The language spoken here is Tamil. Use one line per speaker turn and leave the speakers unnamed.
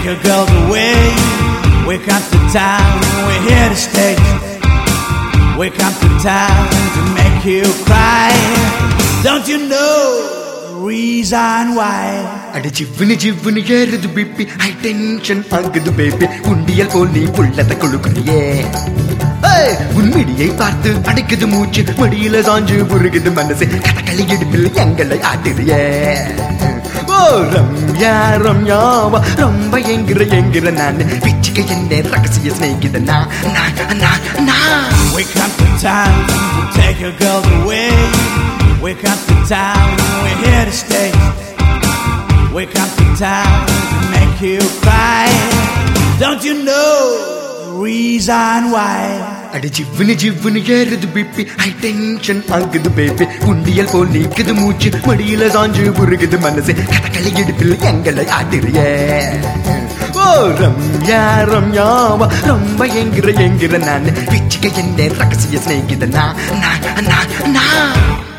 take your girls away. We come to town, we're here to stay. We come to town to make you cry. Don't you know the reason why?
அட ஜிவ்வுனு ஜிவ்வுனு ஏறுது பிபி, ஹை டென்ஷன் ஆகுது பேபி. உண்டியல் போல் நீ புள்ளத்தை கொழுக்குறியே, உன் மிடியை பார்த்து அடைக்குது மூச்சு, மடியில சாஞ்சு புருகுது மனசு, கதகளி இடுப்பில் எங்களை ஆட்டுறியே. ஓ ரம்யா ரம்யாவா ரொம்ப எங்கிற நான் பிச்சுக்க என்ன ரகசிய ஸ்நேகித நான்.
We come to town to take your girls away. We come to town, we're here to stay. We come to town to make you cry. Don't you know the reason why?
அட ஜிவ்வுனு ஜிவ்வுனு ஏறுது பிபி, ஹை டென்ஷன் ஆகுது பேபி. உண்டியல் போல் நீக்குது மூச்சு, மடியில சாஞ்சு புருகுது மனசு, கதகளி இடுப்பில் எங்களை ஆட்டுறியே. ஓ ரம்யா ரம்யாவா ரொம்ப எங்கிற நான் பிச்சுக்க என்ன ரகசிய ஸ்நேகித நான்.